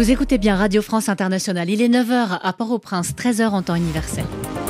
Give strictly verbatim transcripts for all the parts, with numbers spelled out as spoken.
Vous écoutez bien Radio France Internationale. Il est neuf heures à Port-au-Prince, treize heures en temps universel.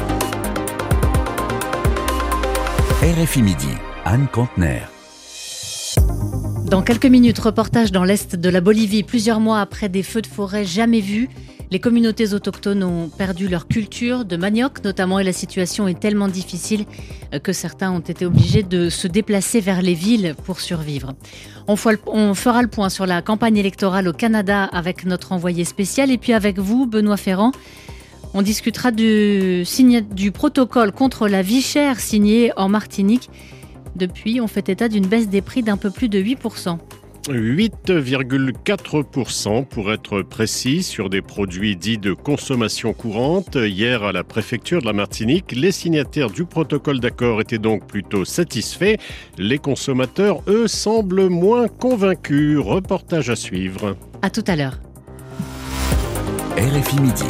R F I Midi, Anne Contener. Dans quelques minutes, reportage dans l'est de la Bolivie. Plusieurs mois après des feux de forêt jamais vus, les communautés autochtones ont perdu leur culture de manioc notamment, et la situation est tellement difficile que certains ont été obligés de se déplacer vers les villes pour survivre. On fera le point sur la campagne électorale au Canada avec notre envoyé spécial et puis avec vous, Benoît Ferrand. On discutera du, du protocole contre la vie chère signé en Martinique. Depuis, on fait état d'une baisse des prix d'un peu plus de huit pour cent. huit virgule quatre pour cent pour être précis sur des produits dits de consommation courante. Hier, à la préfecture de la Martinique, les signataires du protocole d'accord étaient donc plutôt satisfaits. Les consommateurs, eux, semblent moins convaincus. Reportage à suivre. À tout à l'heure. R F I Midi.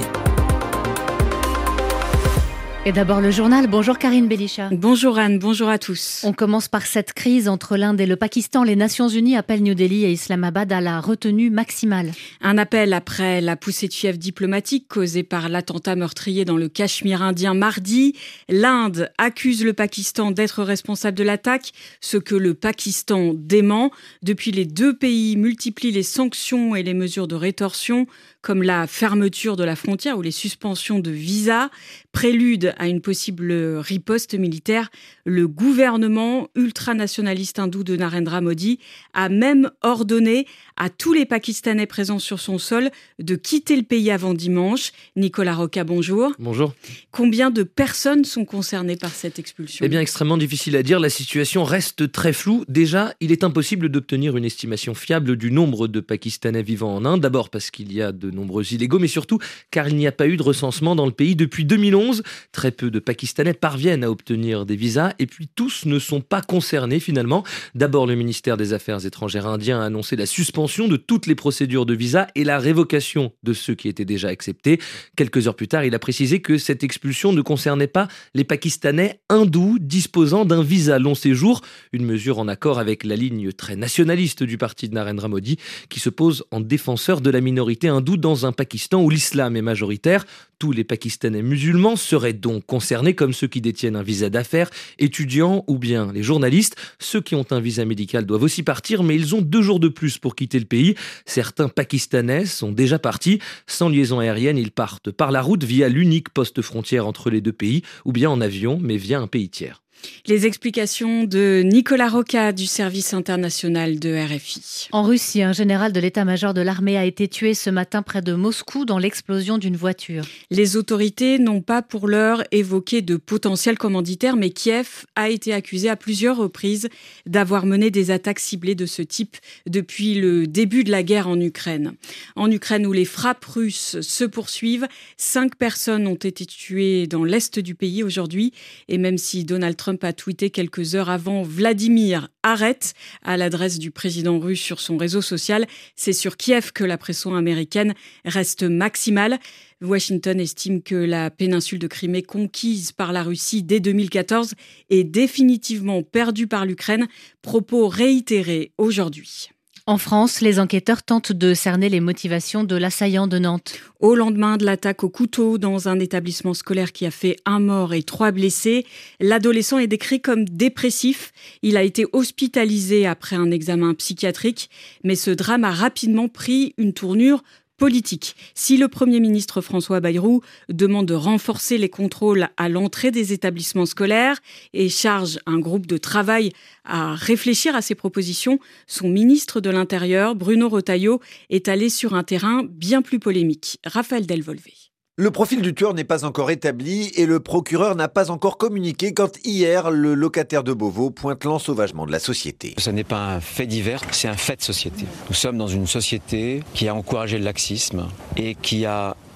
Et d'abord le journal. Bonjour Karine Bélicha. Bonjour Anne, bonjour à tous. On commence par cette crise entre l'Inde et le Pakistan. Les Nations Unies appellent New Delhi et Islamabad à la retenue maximale. Un appel après la poussée de fièvre diplomatique causée par l'attentat meurtrier dans le Cachemire indien mardi. L'Inde accuse le Pakistan d'être responsable de l'attaque, ce que le Pakistan dément. Depuis, les deux pays multiplient les sanctions et les mesures de rétorsion, comme la fermeture de la frontière ou les suspensions de visas. Prélude à une possible riposte militaire, le gouvernement ultranationaliste hindou de Narendra Modi a même ordonné à tous les Pakistanais présents sur son sol de quitter le pays avant dimanche. Nicolas Roca, bonjour. Bonjour. Combien de personnes sont concernées par cette expulsion ? Eh bien, extrêmement difficile à dire. La situation reste très floue. Déjà, il est impossible d'obtenir une estimation fiable du nombre de Pakistanais vivant en Inde. D'abord parce qu'il y a de nombreux illégaux, mais surtout car il n'y a pas eu de recensement dans le pays depuis deux mille onze. Très peu de Pakistanais parviennent à obtenir des visas et puis tous ne sont pas concernés finalement. D'abord, le ministère des Affaires étrangères indien a annoncé la suspension de toutes les procédures de visa et la révocation de ceux qui étaient déjà acceptés. Quelques heures plus tard, il a précisé que cette expulsion ne concernait pas les Pakistanais hindous disposant d'un visa long séjour, une mesure en accord avec la ligne très nationaliste du parti de Narendra Modi qui se pose en défenseur de la minorité hindoue dans un Pakistan où l'islam est majoritaire. Tous les Pakistanais musulmans seraient donc concernés comme ceux qui détiennent un visa d'affaires, étudiants ou bien les journalistes. Ceux qui ont un visa médical doivent aussi partir, mais ils ont deux jours de plus pour quitter le pays. Certains Pakistanais sont déjà partis. Sans liaison aérienne, ils partent par la route via l'unique poste frontière entre les deux pays, ou bien en avion, mais via un pays tiers. Les explications de Nicolas Roca du service international de R F I. En Russie, un général de l'état-major de l'armée a été tué ce matin près de Moscou dans l'explosion d'une voiture. Les autorités n'ont pas pour l'heure évoqué de potentiels commanditaires, mais Kiev a été accusé à plusieurs reprises d'avoir mené des attaques ciblées de ce type depuis le début de la guerre en Ukraine. En Ukraine, où les frappes russes se poursuivent, cinq personnes ont été tuées dans l'est du pays aujourd'hui. Et même si Donald Trump a tweeté quelques heures avant « Vladimir, arrête » à l'adresse du président russe sur son réseau social, c'est sur Kiev que la pression américaine reste maximale. Washington estime que la péninsule de Crimée conquise par la Russie dès deux mille quatorze est définitivement perdue par l'Ukraine. Propos réitérés aujourd'hui. En France, les enquêteurs tentent de cerner les motivations de l'assaillant de Nantes. Au lendemain de l'attaque au couteau dans un établissement scolaire qui a fait un mort et trois blessés, l'adolescent est décrit comme dépressif. Il a été hospitalisé après un examen psychiatrique, mais ce drame a rapidement pris une tournure politique. Si le Premier ministre François Bayrou demande de renforcer les contrôles à l'entrée des établissements scolaires et charge un groupe de travail à réfléchir à ces propositions, son ministre de l'Intérieur, Bruno Retailleau, est allé sur un terrain bien plus polémique. Raphaël Delvolvé. Le profil du tueur n'est pas encore établi et le procureur n'a pas encore communiqué quand hier, le locataire de Beauvau pointe l'ensauvagement de la société. Ce n'est pas un fait divers, c'est un fait de société. Nous sommes dans une société qui a encouragé le laxisme et qui a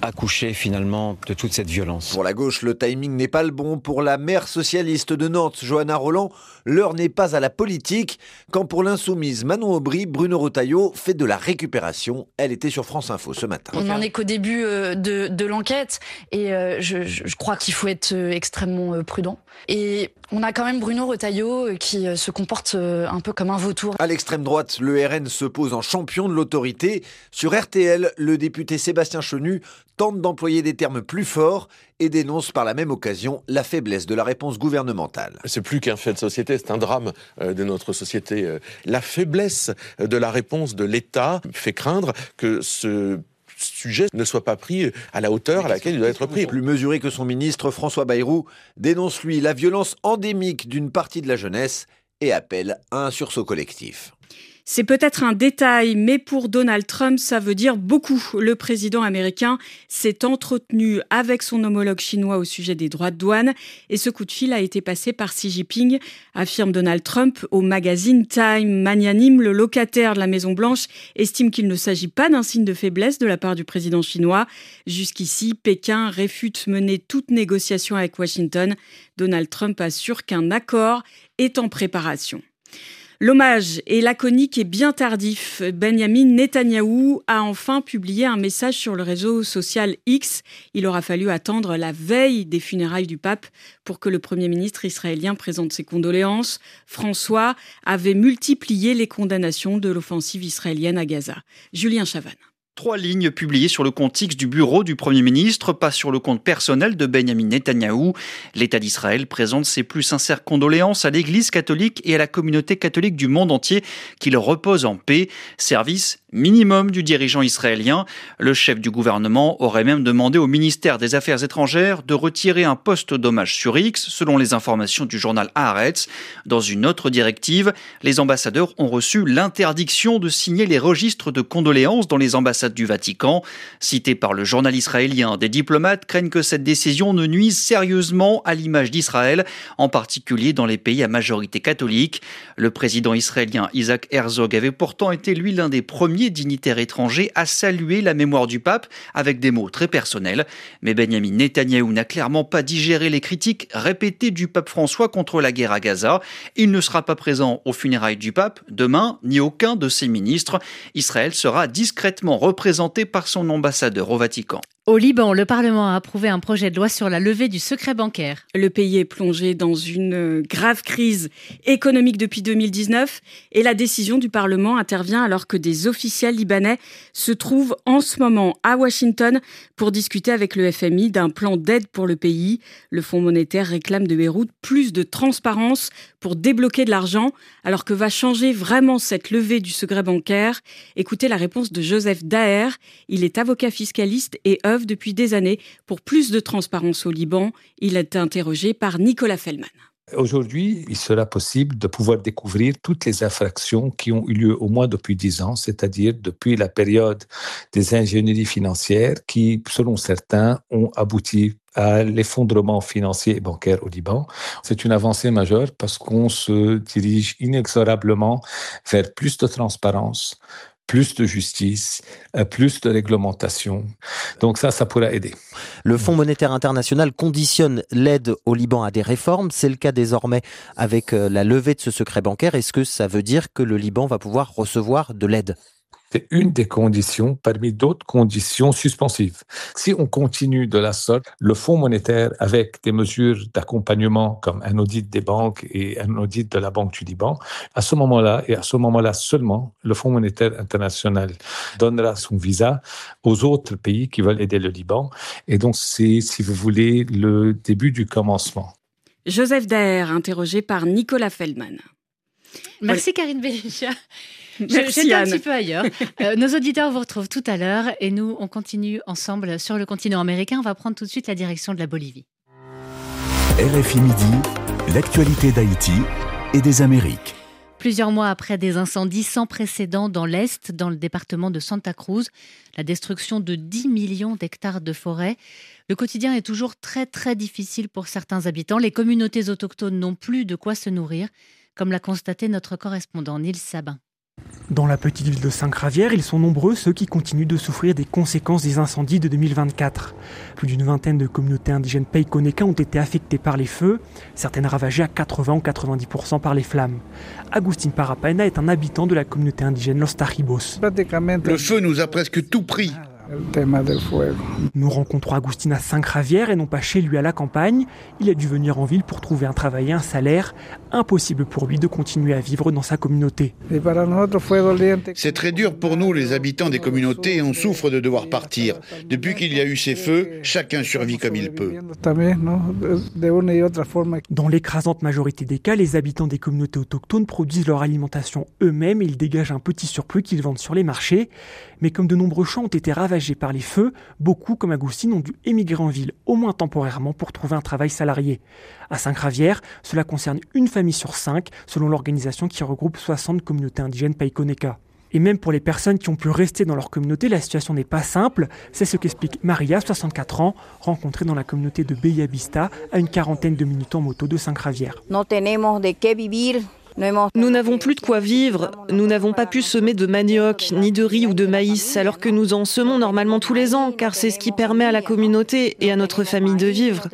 accouché finalement de toute cette violence. Pour la gauche, le timing n'est pas le bon. Pour la maire socialiste de Nantes, Johanna Roland, l'heure n'est pas à la politique. Quand pour l'insoumise Manon Aubry, Bruno Retailleau fait de la récupération. Elle était sur France Info ce matin. On n'en est qu'au début de, de l'enquête et je, je crois qu'il faut être extrêmement prudent. Et on a quand même Bruno Retailleau qui se comporte un peu comme un vautour. À l'extrême droite, le R N se pose en champion de l'autorité. Sur R T L, le député Sébastien Chenu tente d'employer des termes plus forts et dénonce par la même occasion la faiblesse de la réponse gouvernementale. C'est plus qu'un fait de société, c'est un drame de notre société. La faiblesse de la réponse de l'État fait craindre que ce sujet ne soit pas pris à la hauteur à laquelle il doit être pris. Plus mesuré que son ministre, François Bayrou dénonce lui la violence endémique d'une partie de la jeunesse et appelle à un sursaut collectif. C'est peut-être un détail, mais pour Donald Trump, ça veut dire beaucoup. Le président américain s'est entretenu avec son homologue chinois au sujet des droits de douane et ce coup de fil a été passé par Xi Jinping, affirme Donald Trump au magazine Time. Magnanime, le locataire de la Maison-Blanche estime qu'il ne s'agit pas d'un signe de faiblesse de la part du président chinois. Jusqu'ici, Pékin réfute mener toute négociation avec Washington. Donald Trump assure qu'un accord est en préparation. L'hommage est laconique et bien tardif. Benyamin Netanyahou a enfin publié un message sur le réseau social X. Il aura fallu attendre la veille des funérailles du pape pour que le Premier ministre israélien présente ses condoléances. François avait multiplié les condamnations de l'offensive israélienne à Gaza. Julien Chavannes. Trois lignes publiées sur le compte X du bureau du Premier ministre, pas sur le compte personnel de Benyamin Netanyahou. L'État d'Israël présente ses plus sincères condoléances à l'Église catholique et à la communauté catholique du monde entier, qu'il repose en paix. Service minimum du dirigeant israélien. Le chef du gouvernement aurait même demandé au ministère des Affaires étrangères de retirer un post d'hommage sur X, selon les informations du journal Haaretz. Dans une autre directive, les ambassadeurs ont reçu l'interdiction de signer les registres de condoléances dans les ambassades du Vatican. Cité par le journal israélien, des diplomates craignent que cette décision ne nuise sérieusement à l'image d'Israël, en particulier dans les pays à majorité catholique. Le président israélien Isaac Herzog avait pourtant été lui l'un des premiers dignitaires étrangers à saluer la mémoire du pape avec des mots très personnels. Mais Benyamin Netanyahou n'a clairement pas digéré les critiques répétées du pape François contre la guerre à Gaza. Il ne sera pas présent aux funérailles du pape demain, ni aucun de ses ministres. Israël sera discrètement représenté par son ambassadeur au Vatican. Au Liban, le Parlement a approuvé un projet de loi sur la levée du secret bancaire. Le pays est plongé dans une grave crise économique depuis deux mille dix-neuf et la décision du Parlement intervient alors que des officiels libanais se trouvent en ce moment à Washington pour discuter avec le F M I d'un plan d'aide pour le pays. Le Fonds monétaire réclame de Beyrouth plus de transparence pour débloquer de l'argent. Alors que va changer vraiment cette levée du secret bancaire ? Écoutez la réponse de Joseph Daher. Il est avocat fiscaliste et œuvre depuis des années pour plus de transparence au Liban. Il est interrogé par Nicolas Fellman. Aujourd'hui, il sera possible de pouvoir découvrir toutes les infractions qui ont eu lieu au moins depuis dix ans, c'est-à-dire depuis la période des ingénieries financières qui, selon certains, ont abouti à l'effondrement financier et bancaire au Liban. C'est une avancée majeure parce qu'on se dirige inexorablement vers plus de transparence, plus de justice, plus de réglementation. Donc ça, ça pourra aider. Le Fonds monétaire international conditionne l'aide au Liban à des réformes. C'est le cas désormais avec la levée de ce secret bancaire. Est-ce que ça veut dire que le Liban va pouvoir recevoir de l'aide ? C'est une des conditions parmi d'autres conditions suspensives. Si on continue de la sorte, le Fonds monétaire, avec des mesures d'accompagnement comme un audit des banques et un audit de la Banque du Liban, à ce moment-là, et à ce moment-là seulement, le Fonds monétaire international donnera son visa aux autres pays qui veulent aider le Liban. Et donc, c'est, si vous voulez, le début du commencement. Joseph Daher, interrogé par Nicolas Fellman. Merci voilà. Karine Bélicha. Merci J'étais Anne. un petit peu ailleurs. Euh, nos auditeurs vous retrouvent tout à l'heure et nous, on continue ensemble sur le continent américain. On va prendre tout de suite la direction de la Bolivie. R F I Midi, l'actualité d'Haïti et des Amériques. Plusieurs mois après des incendies sans précédent dans l'Est, dans le département de Santa Cruz, la destruction de dix millions d'hectares de forêt, le quotidien est toujours très très difficile pour certains habitants. Les communautés autochtones n'ont plus de quoi se nourrir, comme l'a constaté notre correspondant Nils Sabin. Dans la petite ville de Saint-Cravière, ils sont nombreux ceux qui continuent de souffrir des conséquences des incendies de deux mille vingt-quatre. Plus d'une vingtaine de communautés indigènes Peikoneka ont été affectées par les feux, certaines ravagées à quatre-vingts ou quatre-vingt-dix pour cent par les flammes. Agustin Parapaena est un habitant de la communauté indigène Los Taribos. Le feu nous a presque tout pris. Nous rencontrons Agustin à Saint-Cravière et non pas chez lui à la campagne. Il a dû venir en ville pour trouver un travail et un salaire. Impossible pour lui de continuer à vivre dans sa communauté. C'est très dur pour nous, les habitants des communautés, et on souffre de devoir partir. Depuis qu'il y a eu ces feux, chacun survit comme il peut. Dans l'écrasante majorité des cas, les habitants des communautés autochtones produisent leur alimentation eux-mêmes et ils dégagent un petit surplus qu'ils vendent sur les marchés. Mais comme de nombreux champs ont été ravagés par les feux, beaucoup, comme Agustin, ont dû émigrer en ville, au moins temporairement, pour trouver un travail salarié. À Saint-Cravière, cela concerne une famille sur cinq, selon l'organisation qui regroupe soixante communautés indigènes Peikoneka. Et même pour les personnes qui ont pu rester dans leur communauté, la situation n'est pas simple. C'est ce qu'explique Maria, soixante-quatre ans, rencontrée dans la communauté de Bellavista, à une quarantaine de minutes en moto de Saint-Cravière. Nous n'avons plus de quoi vivre, nous n'avons pas pu semer de manioc, ni de riz ou de maïs, alors que nous en semons normalement tous les ans, car c'est ce qui permet à la communauté et à notre famille de vivre.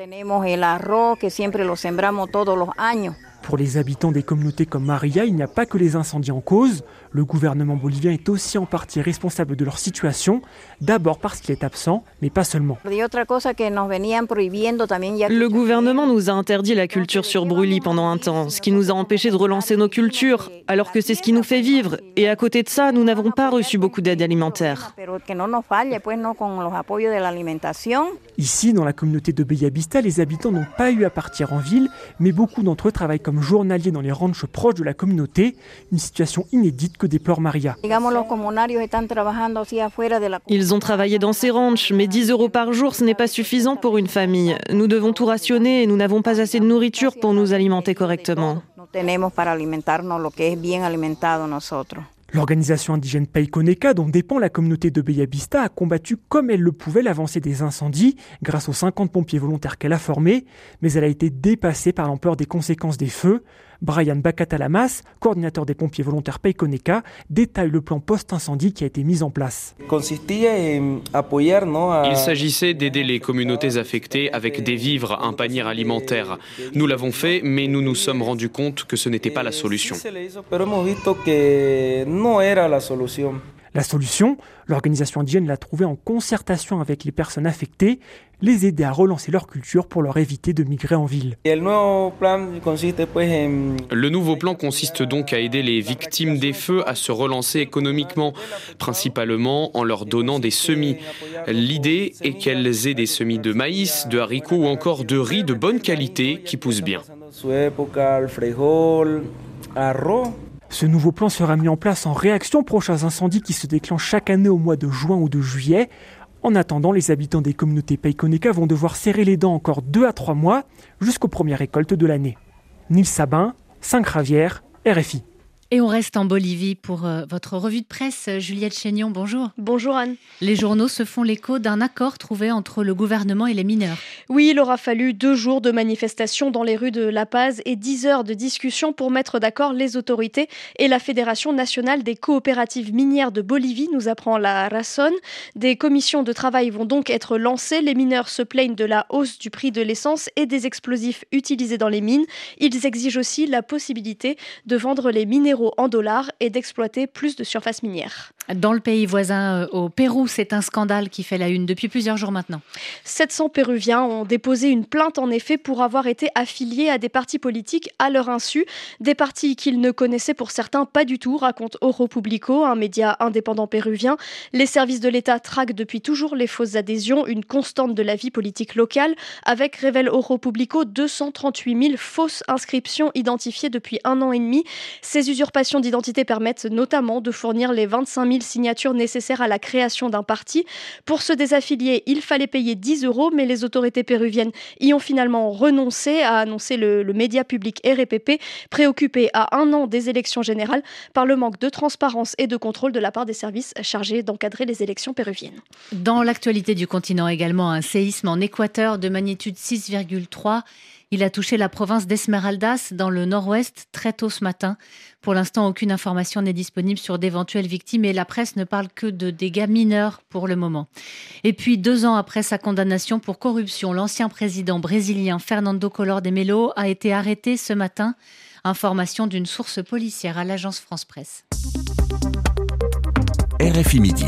Pour les habitants des communautés comme Maria, il n'y a pas que les incendies en cause. Le gouvernement bolivien est aussi en partie responsable de leur situation, d'abord parce qu'il est absent, mais pas seulement. Le gouvernement nous a interdit la culture sur brûlis pendant un temps, ce qui nous a empêché de relancer nos cultures, alors que c'est ce qui nous fait vivre. Et à côté de ça, nous n'avons pas reçu beaucoup d'aide alimentaire. Ici, dans la communauté de Bellavista, les habitants n'ont pas eu à partir en ville, mais beaucoup d'entre eux travaillent comme journaliers dans les ranchs proches de la communauté, une situation inédite que déplore Maria. Ils ont travaillé dans ces ranchs, mais dix euros par jour, ce n'est pas suffisant pour une famille. Nous devons tout rationner et nous n'avons pas assez de nourriture pour nous alimenter correctement. L'organisation indigène Peikoneka, dont dépend la communauté de Bellavista, a combattu comme elle le pouvait l'avancée des incendies grâce aux cinquante pompiers volontaires qu'elle a formés, mais elle a été dépassée par l'ampleur des conséquences des feux. Brian Bacatalamas, coordinateur des pompiers volontaires Peikoneka, détaille le plan post-incendie qui a été mis en place. Il s'agissait d'aider les communautés affectées avec des vivres, un panier alimentaire. Nous l'avons fait, mais nous nous sommes rendus compte que ce n'était pas la solution. La solution, l'organisation indigène l'a trouvée en concertation avec les personnes affectées, les aider à relancer leur culture pour leur éviter de migrer en ville. Le nouveau plan consiste donc à aider les victimes des feux à se relancer économiquement, principalement en leur donnant des semis. L'idée est qu'elles aient des semis de maïs, de haricots ou encore de riz de bonne qualité qui poussent bien. Ce nouveau plan sera mis en place en réaction aux prochains incendies qui se déclenchent chaque année au mois de juin ou de juillet. En attendant, les habitants des communautés Peikoneka vont devoir serrer les dents encore deux à trois mois jusqu'aux premières récoltes de l'année. Nils Sabin, Saint-Cravière, R F I. Et on reste en Bolivie pour euh, votre revue de presse. Juliette Chénion, bonjour. Bonjour Anne. Les journaux se font l'écho d'un accord trouvé entre le gouvernement et les mineurs. Oui, il aura fallu deux jours de manifestations dans les rues de La Paz et dix heures de discussion pour mettre d'accord les autorités et la Fédération nationale des coopératives minières de Bolivie, nous apprend la Razón. Des commissions de travail vont donc être lancées. Les mineurs se plaignent de la hausse du prix de l'essence et des explosifs utilisés dans les mines. Ils exigent aussi la possibilité de vendre les minéraux en dollars et d'exploiter plus de surface minière. Dans le pays voisin, au Pérou, c'est un scandale qui fait la une depuis plusieurs jours maintenant. sept cents Péruviens ont déposé une plainte en effet pour avoir été affiliés à des partis politiques à leur insu. Des partis qu'ils ne connaissaient pour certains pas du tout, raconte Oro Publico, un média indépendant péruvien. Les services de l'État traquent depuis toujours les fausses adhésions, une constante de la vie politique locale, avec, révèle Oro Publico, deux cent trente-huit mille fausses inscriptions identifiées depuis un an et demi. Ces usurpations d'identité permettent notamment de fournir les vingt-cinq mille signatures nécessaires à la création d'un parti. Pour se désaffilier, il fallait payer dix euros, mais les autorités péruviennes y ont finalement renoncé, a annoncé le, le média public R P P, préoccupé à un an des élections générales par le manque de transparence et de contrôle de la part des services chargés d'encadrer les élections péruviennes. Dans l'actualité du continent également, un séisme en Équateur de magnitude six virgule trois Il a touché la province d'Esmeraldas dans le nord-ouest très tôt ce matin. Pour l'instant, aucune information n'est disponible sur d'éventuelles victimes et la presse ne parle que de dégâts mineurs pour le moment. Et puis, deux ans après sa condamnation pour corruption, l'ancien président brésilien Fernando Collor de Mello a été arrêté ce matin. Information d'une source policière à l'agence France-Presse. R F I Midi.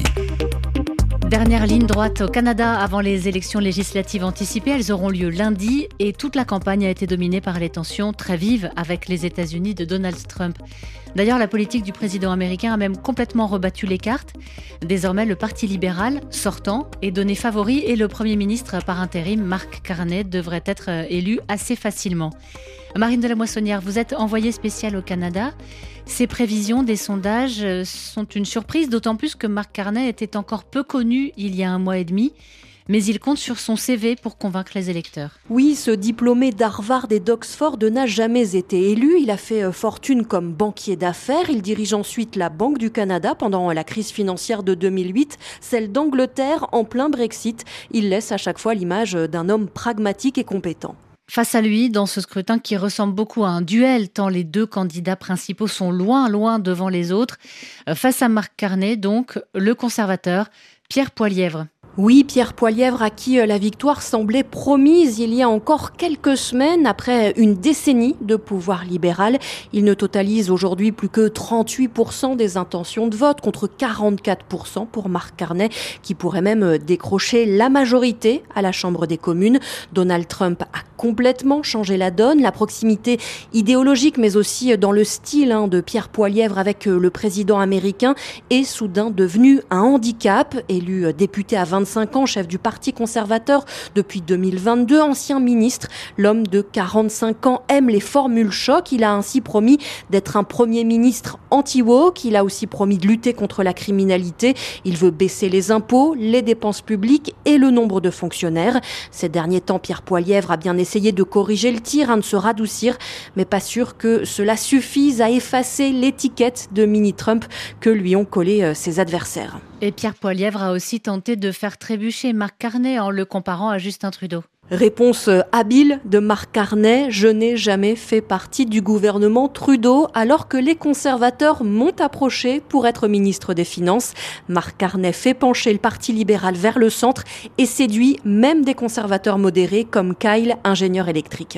Dernière ligne droite au Canada avant les élections législatives anticipées. Elles auront lieu lundi et toute la campagne a été dominée par les tensions très vives avec les États-Unis de Donald Trump. D'ailleurs, la politique du président américain a même complètement rebattu les cartes. Désormais, le Parti libéral, sortant, est donné favori et le Premier ministre par intérim, Mark Carney, devrait être élu assez facilement. Marine de la Moissonnière, vous êtes envoyée spéciale au Canada. Ces prévisions des sondages sont une surprise, d'autant plus que Mark Carney était encore peu connu il y a un mois et demi. Mais il compte sur son C V pour convaincre les électeurs. Oui, ce diplômé d'Harvard et d'Oxford n'a jamais été élu. Il a fait fortune comme banquier d'affaires. Il dirige ensuite la Banque du Canada pendant la crise financière de deux mille huit, celle d'Angleterre en plein Brexit. Il laisse à chaque fois l'image d'un homme pragmatique et compétent. Face à lui, dans ce scrutin qui ressemble beaucoup à un duel, tant les deux candidats principaux sont loin, loin devant les autres, face à Mark Carney, donc, le conservateur Pierre Poilievre. Oui, Pierre Poilievre, à qui la victoire semblait promise il y a encore quelques semaines, après une décennie de pouvoir libéral. Il ne totalise aujourd'hui plus que trente-huit pour cent des intentions de vote, contre quarante-quatre pour cent pour Mark Carney, qui pourrait même décrocher la majorité à la Chambre des communes. Donald Trump a complètement changé la donne, la proximité idéologique, mais aussi dans le style hein, de Pierre Poilievre avec le président américain, est soudain devenu un handicap. Élu député à vingt-cinq ans, chef du Parti conservateur depuis deux mille vingt-deux, ancien ministre, l'homme de quarante-cinq ans aime les formules choc. Il a ainsi promis d'être un premier ministre anti-woke. Il a aussi promis de lutter contre la criminalité. Il veut baisser les impôts, les dépenses publiques et le nombre de fonctionnaires. Ces derniers temps, Pierre Poilievre a bien essayé de corriger le tir, hein, de se radoucir, mais pas sûr que cela suffise à effacer l'étiquette de mini-Trump que lui ont collé euh, ses adversaires. Et Pierre Poilievre a aussi tenté de faire trébucher Mark Carney en le comparant à Justin Trudeau. Réponse habile de Mark Carney, je n'ai jamais fait partie du gouvernement Trudeau alors que les conservateurs m'ont approché pour être ministre des Finances. Mark Carney fait pencher le Parti libéral vers le centre et séduit même des conservateurs modérés comme Kyle, ingénieur électrique.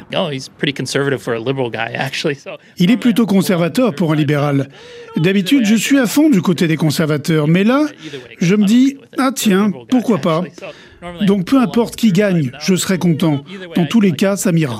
Il est plutôt conservateur pour un libéral. D'habitude, je suis à fond du côté des conservateurs, mais là, je me dis, ah tiens, pourquoi pas ? Donc peu importe qui gagne, je serai content. Dans tous les cas, ça m'ira.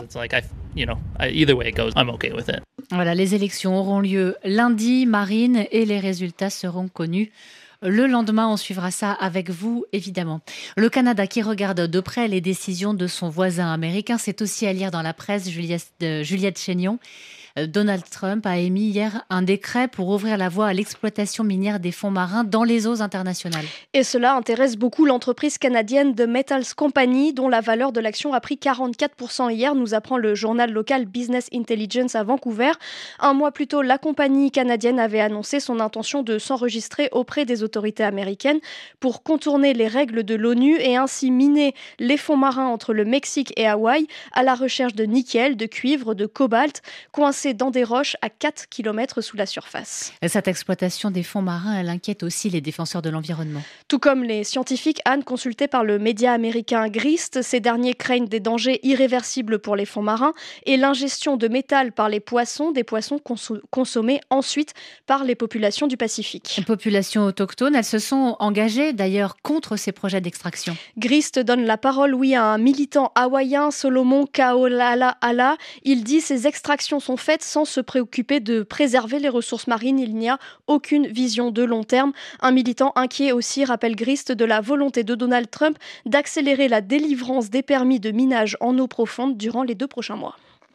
Voilà, les élections auront lieu lundi, Marine, et les résultats seront connus le lendemain. On suivra ça avec vous, évidemment. Le Canada qui regarde de près les décisions de son voisin américain, c'est aussi à lire dans la presse, Juliette, euh, Juliette Chénion. Donald Trump a émis hier un décret pour ouvrir la voie à l'exploitation minière des fonds marins dans les eaux internationales. Et cela intéresse beaucoup l'entreprise canadienne The Metals Company, dont la valeur de l'action a pris quarante-quatre pour cent hier, nous apprend le journal local Business Intelligence à Vancouver. Un mois plus tôt, la compagnie canadienne avait annoncé son intention de s'enregistrer auprès des autorités américaines pour contourner les règles de l'ONU et ainsi miner les fonds marins entre le Mexique et Hawaï à la recherche de nickel, de cuivre, de cobalt, coincés dans des roches à quatre kilomètres sous la surface. Et cette exploitation des fonds marins, elle inquiète aussi les défenseurs de l'environnement. Tout comme les scientifiques, Anne, consultés par le média américain Grist, ces derniers craignent des dangers irréversibles pour les fonds marins et l'ingestion de métal par les poissons, des poissons cons- consommés ensuite par les populations du Pacifique. Les populations autochtones, elles se sont engagées d'ailleurs contre ces projets d'extraction. Grist donne la parole, oui, à un militant hawaïen, Solomon Kaola'ala. Il dit ces extractions sont faites sans se préoccuper de préserver les ressources marines. Il n'y a aucune vision de long terme. Un militant inquiet aussi rappelle Grist de la volonté de Donald Trump d'accélérer la délivrance des permis de minage en eau profonde durant les deux prochains mois.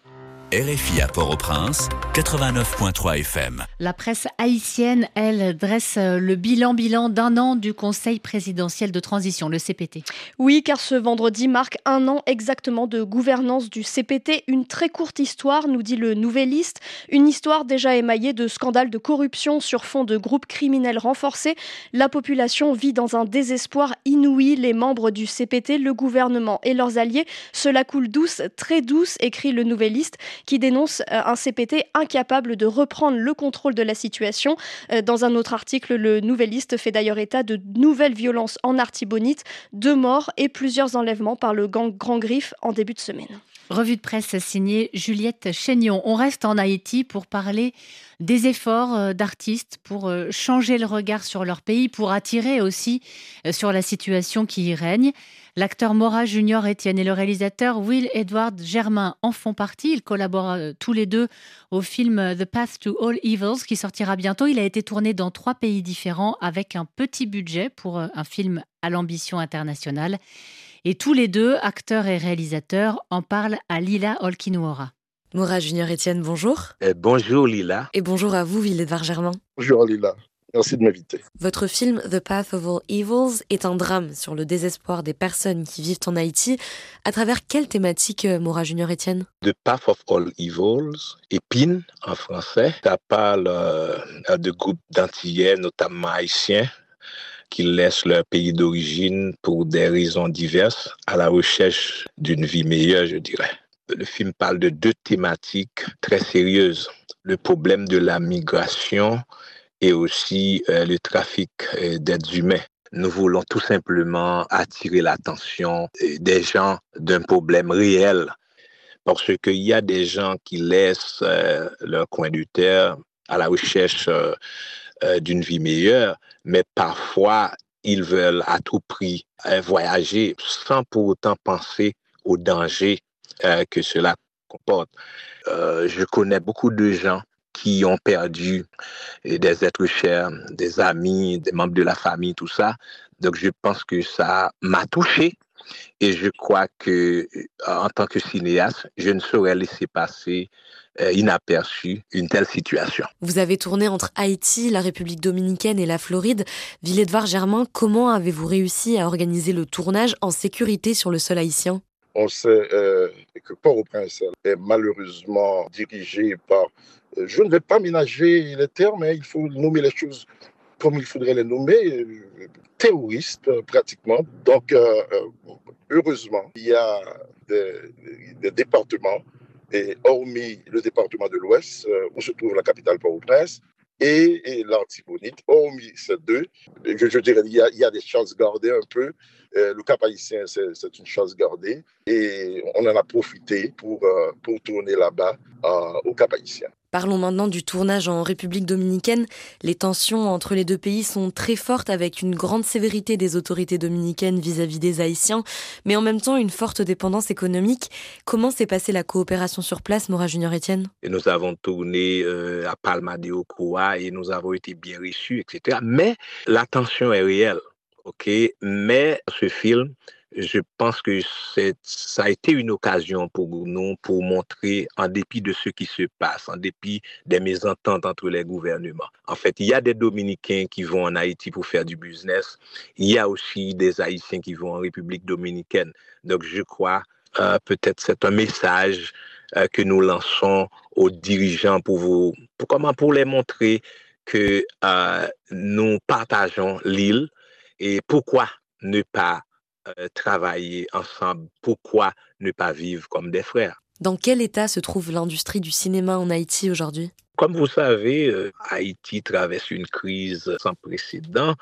R F I à Port-au-Prince, quatre-vingt-neuf virgule trois F M. La presse haïtienne, elle, dresse le bilan bilan d'un an du Conseil présidentiel de transition, le C P T. Oui, car ce vendredi marque un an exactement de gouvernance du C P T. Une très courte histoire, nous dit le Nouvelliste. Une histoire déjà émaillée de scandales de corruption sur fond de groupes criminels renforcés. La population vit dans un désespoir inouï. Les membres du C P T, le gouvernement et leurs alliés, cela coule douce, très douce, écrit le Nouvelliste, qui dénonce un C P T incapable de reprendre le contrôle de la situation. Dans un autre article, le Nouvelliste fait d'ailleurs état de nouvelles violences en Artibonite, deux morts et plusieurs enlèvements par le gang Grand Griffe en début de semaine. Revue de presse signée Juliette Chénion. On reste en Haïti pour parler des efforts d'artistes pour changer le regard sur leur pays, pour attirer aussi sur la situation qui y règne. L'acteur Maura Junior Etienne et le réalisateur Will Edward Germain en font partie. Ils collaborent tous les deux au film The Path to All Evils qui sortira bientôt. Il a été tourné dans trois pays différents avec un petit budget pour un film à l'ambition internationale. Et tous les deux, acteurs et réalisateurs, en parlent à Lila Olkinuora. Maura Junior Etienne, bonjour. Eh, bonjour Lila. Et bonjour à vous, Will Edward Germain. Bonjour Lila. Merci de m'inviter. Votre film The Path of All Evils est un drame sur le désespoir des personnes qui vivent en Haïti. À travers quelle thématique, Maura Junior Etienne? The Path of All Evils, Épine en français. Ça parle euh, de groupes d'Antillais, notamment haïtiens, qui laissent leur pays d'origine pour des raisons diverses, à la recherche d'une vie meilleure, je dirais. Le film parle de deux thématiques très sérieuses. Le problème de la migration et aussi euh, le trafic euh, d'êtres humains. Nous voulons tout simplement attirer l'attention euh, des gens d'un problème réel. Parce qu'il y a des gens qui laissent euh, leur coin de terre à la recherche euh, euh, d'une vie meilleure, mais parfois, ils veulent à tout prix euh, voyager sans pour autant penser aux dangers euh, que cela comporte. Euh, je connais beaucoup de gens qui ont perdu des êtres chers, des amis, des membres de la famille, tout ça. Donc, je pense que ça m'a touché et je crois que, en tant que cinéaste, je ne saurais laisser passer euh, inaperçu une telle situation. Vous avez tourné entre Haïti, la République dominicaine et la Floride. Will Edward Germain, comment avez-vous réussi à organiser le tournage en sécurité sur le sol haïtien? On sait euh, que Port-au-Prince est malheureusement dirigé par... Euh, je ne vais pas ménager les termes, mais il faut nommer les choses comme il faudrait les nommer, euh, terroristes euh, pratiquement. Donc, euh, heureusement, il y a des, des départements, et hormis le département de l'Ouest, euh, où se trouve la capitale Port-au-Prince, et, et l'Artibonite, hormis ces deux, je, je dirais qu'il y, il y a des chances gardées un peu. Euh, le Cap haïtien, c'est, c'est une chance gardée et on en a profité pour, euh, pour tourner là-bas euh, au Cap haïtien. Parlons maintenant du tournage en République dominicaine. Les tensions entre les deux pays sont très fortes avec une grande sévérité des autorités dominicaines vis-à-vis des Haïtiens, mais en même temps une forte dépendance économique. Comment s'est passée la coopération sur place, Maura Junior Etienne? Nous avons tourné euh, à Palma de Ocoa et nous avons été bien reçus, et cetera. Mais la tension est réelle. Ok, mais ce film, je pense que c'est, ça a été une occasion pour nous pour montrer, en dépit de ce qui se passe, en dépit des mésententes entre les gouvernements. En fait, il y a des Dominicains qui vont en Haïti pour faire du business. Il y a aussi des Haïtiens qui vont en République dominicaine. Donc, je crois, euh, peut-être c'est un message euh, que nous lançons aux dirigeants pour vous, pour, comment, pour les montrer que euh, nous partageons l'île. Et pourquoi ne pas euh, travailler ensemble? Pourquoi ne pas vivre comme des frères? Dans quel état se trouve l'industrie du cinéma en Haïti aujourd'hui? Comme vous savez, euh, Haïti traverse une crise sans précédent.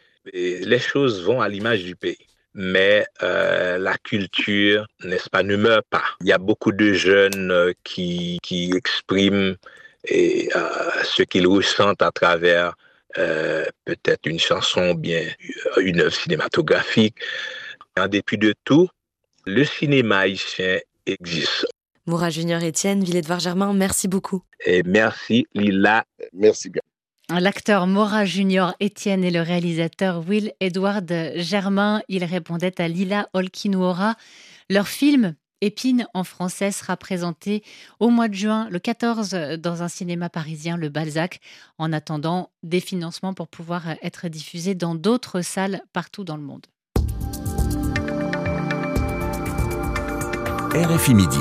Et les choses vont à l'image du pays. Mais euh, la culture, n'est-ce pas, ne meurt pas. Il y a beaucoup de jeunes euh, qui, qui expriment et, euh, ce qu'ils ressentent à travers Euh, peut-être une chanson, bien une œuvre cinématographique. En dépit de tout, le cinéma haïtien existe. Maura Junior Etienne, Will Edward Germain, merci beaucoup. Et merci Lila. Merci bien. L'acteur Maura Junior Etienne et le réalisateur Will Edward Germain, ils répondaient à Lila Olkinuora. Leur film Épine en français sera présenté au mois de juin, le quatorze, dans un cinéma parisien, le Balzac, en attendant des financements pour pouvoir être diffusé dans d'autres salles partout dans le monde. R F I Midi.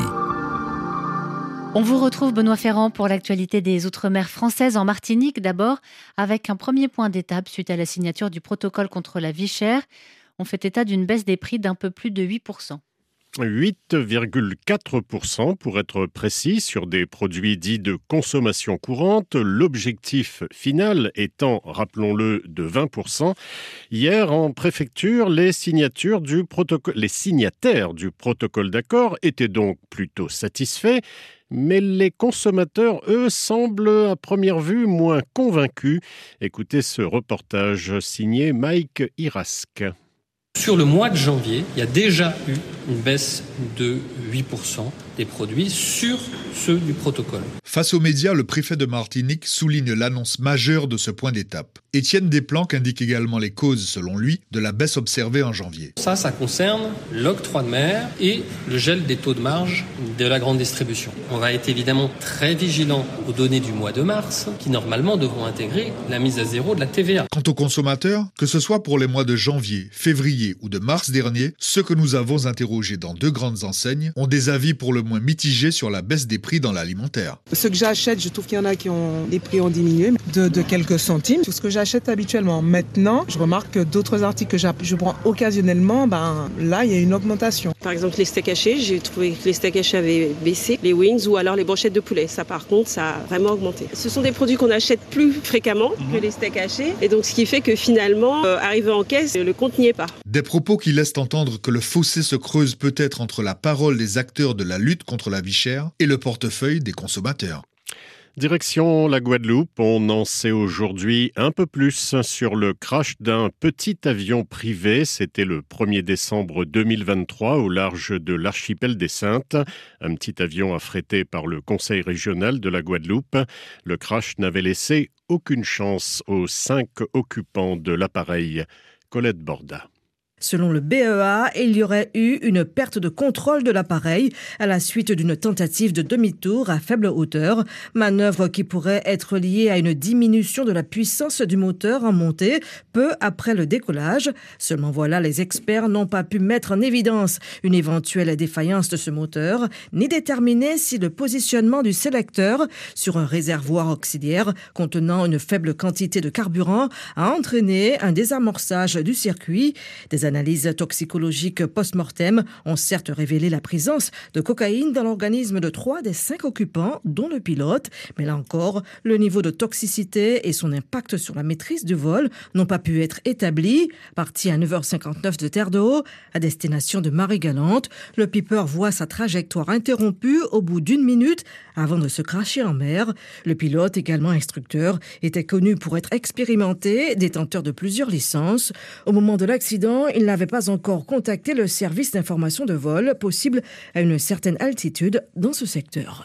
On vous retrouve, Benoît Ferrand, pour l'actualité des Outre-mer françaises en Martinique. D'abord, avec un premier point d'étape suite à la signature du protocole contre la vie chère. On fait état d'une baisse des prix d'un peu plus de huit pour cent. huit virgule quatre pour cent pour être précis sur des produits dits de consommation courante, l'objectif final étant, rappelons-le, de vingt pour cent. Hier, en préfecture, les, signatures du protocole, les signataires du protocole d'accord étaient donc plutôt satisfaits, mais les consommateurs, eux, semblent à première vue moins convaincus. Écoutez ce reportage signé Mike Irasque. Sur le mois de janvier, il y a déjà eu une baisse de huit pour cent des produits sur ceux du protocole. Face aux médias, le préfet de Martinique souligne l'annonce majeure de ce point d'étape. Étienne Desplanques indique également les causes, selon lui, de la baisse observée en janvier. Ça, ça concerne l'octroi de mer et le gel des taux de marge de la grande distribution. On va être évidemment très vigilant aux données du mois de mars, qui normalement devront intégrer la mise à zéro de la T V A. Quant aux consommateurs, que ce soit pour les mois de janvier, février ou de mars dernier, ceux que nous avons interrogés dans deux grandes enseignes ont des avis pour le moins mitigés sur la baisse des prix dans l'alimentaire. Ce que j'achète, je trouve qu'il y en a qui ont les prix ont diminué de, de quelques centimes. Tout ce que j'achète habituellement. Maintenant, je remarque que d'autres articles que je prends occasionnellement, ben là, il y a une augmentation. Par exemple, les steaks hachés, j'ai trouvé que les steaks hachés avaient baissé, les wings ou alors les brochettes de poulet. Ça, par contre, ça a vraiment augmenté. Ce sont des produits qu'on achète plus fréquemment mmh. que les steaks hachés, et donc ce qui fait que finalement, euh, arrivé en caisse, le compte n'y est pas. Des propos qui laissent entendre que le fossé se creuse peut-être entre la parole des acteurs de la lutte contre la vie chère et le portefeuille des consommateurs. Direction la Guadeloupe, on en sait aujourd'hui un peu plus sur le crash d'un petit avion privé. C'était le premier décembre deux mille vingt-trois au large de l'archipel des Saintes. Un petit avion affrété par le conseil régional de la Guadeloupe. Le crash n'avait laissé aucune chance aux cinq occupants de l'appareil. Colette Borda. Selon le B E A, il y aurait eu une perte de contrôle de l'appareil à la suite d'une tentative de demi-tour à faible hauteur, manœuvre qui pourrait être liée à une diminution de la puissance du moteur en montée peu après le décollage. Seulement voilà, les experts n'ont pas pu mettre en évidence une éventuelle défaillance de ce moteur, ni déterminer si le positionnement du sélecteur sur un réservoir auxiliaire contenant une faible quantité de carburant a entraîné un désamorçage du circuit. Des analyses toxicologiques post-mortem ont certes révélé la présence de cocaïne dans l'organisme de trois des cinq occupants, dont le pilote. Mais là encore, le niveau de toxicité et son impact sur la maîtrise du vol n'ont pas pu être établis. Parti à neuf heures cinquante-neuf de Terre de Haut, à destination de Marie-Galante, le Piper voit sa trajectoire interrompue au bout d'une minute avant de se cracher en mer. Le pilote, également instructeur, était connu pour être expérimenté, détenteur de plusieurs licences. Au moment de l'accident, il n'avait pas encore contacté le service d'information de vol, possible à une certaine altitude dans ce secteur.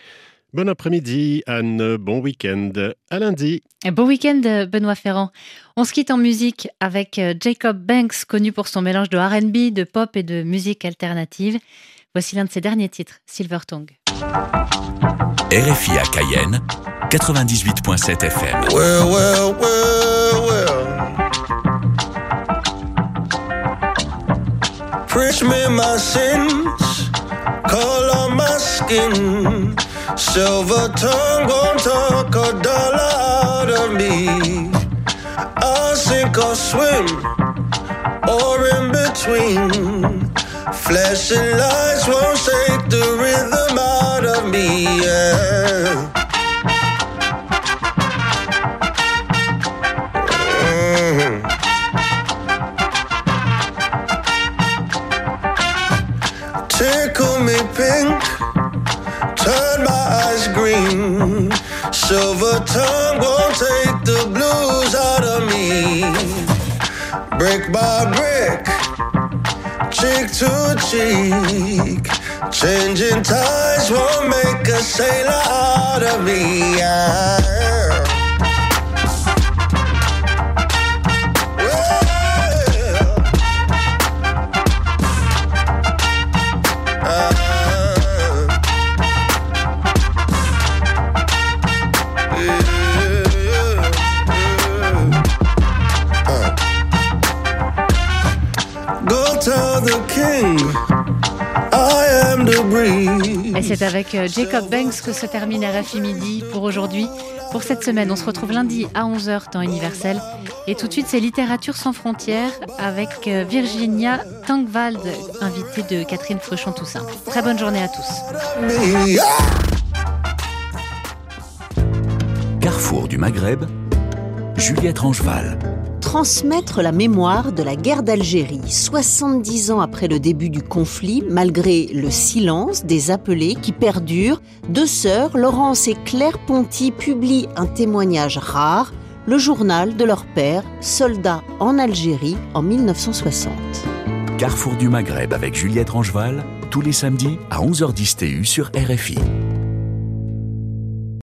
Bon après-midi, Anne. Bon week-end. À lundi. Bon week-end, Benoît Ferrand. On se quitte en musique avec Jacob Banks, connu pour son mélange de R and B, de pop et de musique alternative. Voici l'un de ses derniers titres, Silver Tongue. R F I à Cayenne, quatre-vingt-dix-huit virgule sept F M. Well, well, well, well. Preach me my sins, color my skin. Silver tongue gon' talk a dollar out of me. I'll sink or swim, or in between. Flashing lights won't shake the rhythm out of me, yeah. Mm-hmm. Tickle me pink, turn my eyes green. Silver tongue won't take the blues out of me. Brick by brick, cheek to cheek. Changing tides won't make a sailor out of me, yeah. Well, uh, c'est avec Jacob Banks que se termine R F I Midi pour aujourd'hui. Pour cette semaine, on se retrouve lundi à onze heures, temps universel. Et tout de suite, c'est Littérature sans frontières avec Virginia Tangvald, invitée de Catherine Fruchon-Toussaint. Très bonne journée à tous. Carrefour du Maghreb, Juliette Rangeval. Transmettre la mémoire de la guerre d'Algérie, soixante-dix ans après le début du conflit, malgré le silence des appelés qui perdurent, deux sœurs, Laurence et Claire Ponty, publient un témoignage rare, le journal de leur père, soldat en Algérie en mille neuf cent soixante. Carrefour du Maghreb avec Juliette Rangeval, tous les samedis à onze heures dix T U sur R F I.